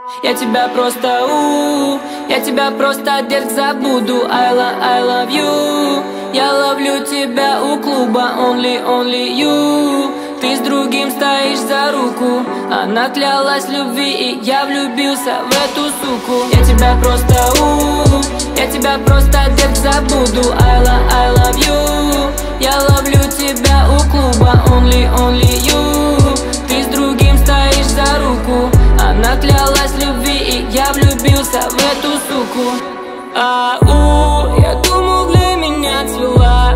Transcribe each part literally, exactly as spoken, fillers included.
Я тебя просто у, я тебя просто, детка, забуду. I love, I love you. Я ловлю тебя у клуба, only, only you. Ты с другим стоишь за руку. Она клялась в любви, и я влюбился в эту суку. Я тебя просто у, я тебя просто, детка, забуду. I love, I love you. Я ловлю тебя у клуба, only, only you. Ты с другим стоишь за руку. Она клялась в любви, и я влюбился в эту суку. А-у, я думал, для меня цвела.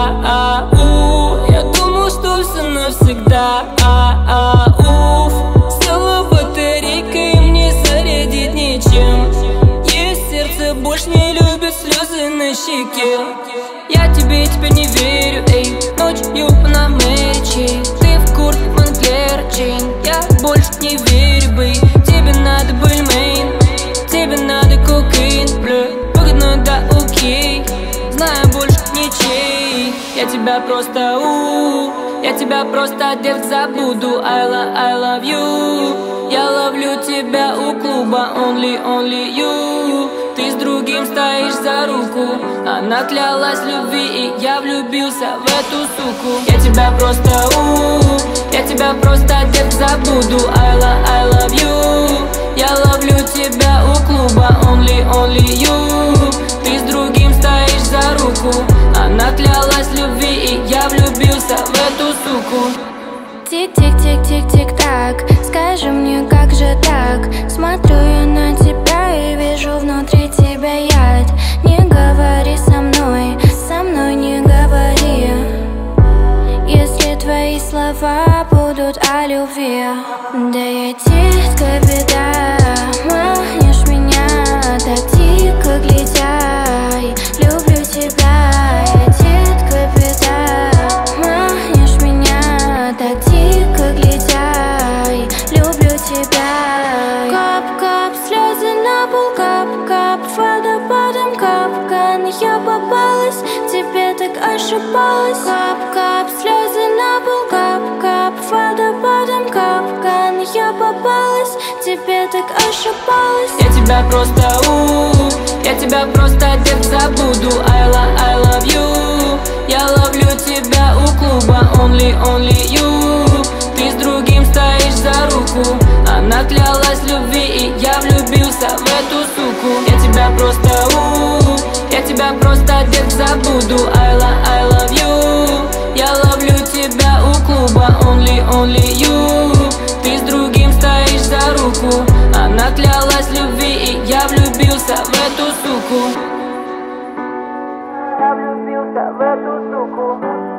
А-а-у, я думал, что все навсегда. А-а-уф, села батарейка, и мне зарядить нечем. Есть сердце, больше не любит слезы на щеке. Я тебе теперь не верю, эй, ночью на Мэри. Ты в куртке Монклер Чейн. Я больше не верю, бэй. Тебе надо бульмейн, тебе надо кокаин, бля. Выгодно, да, окей, знаю больше ничей. Я тебя просто у, я тебя просто, детка, забуду. I love, I love you. Я ловлю тебя у клуба, only, only you. Ты с другим стоишь за руку. Она клялась в любви, и я влюбился в эту суку. Я тебя просто у, я тебя просто, детка, забуду. I love, I love you. Я ловлю тебя у клуба, only, only you. Ты с другим стоишь за руку. Она клялась в любви, и я влюбился в эту суку. Тик-тик-тик-тик-тик-так, скажи мне, как же так? Смотрю я на тебя и вижу внутри тебя яд. Не говори со мной, со мной не говори. Если твои слова будут о любви. Да я детка беда, манишь меня так дико глядя. Люблю тебя, я детка беда, манишь меня так дико глядя. Люблю тебя. Кап-кап, слезы на пол, кап-кап, водопадом капкан. Я попалась, тебе так ошибалась. Кап-кап, слезы на пол, кап-кап, водопадом капкан. Я попалась, тебе так ошибалась. Я тебя просто у, я тебя просто, детка, забуду. I love, I love you. Я ловлю тебя у клуба, only, only you. Ты с другим стоишь за руку. Она клялась в любви, и я влюбился в эту суку. Я тебя просто у, я тебя просто, детка, забуду. I love, I love you. Я ловлю тебя у клуба, only, only you. Ты с другим стоишь за руку. Она клялась в любви, и я влюбился в эту суку. Я влюбился в эту суку.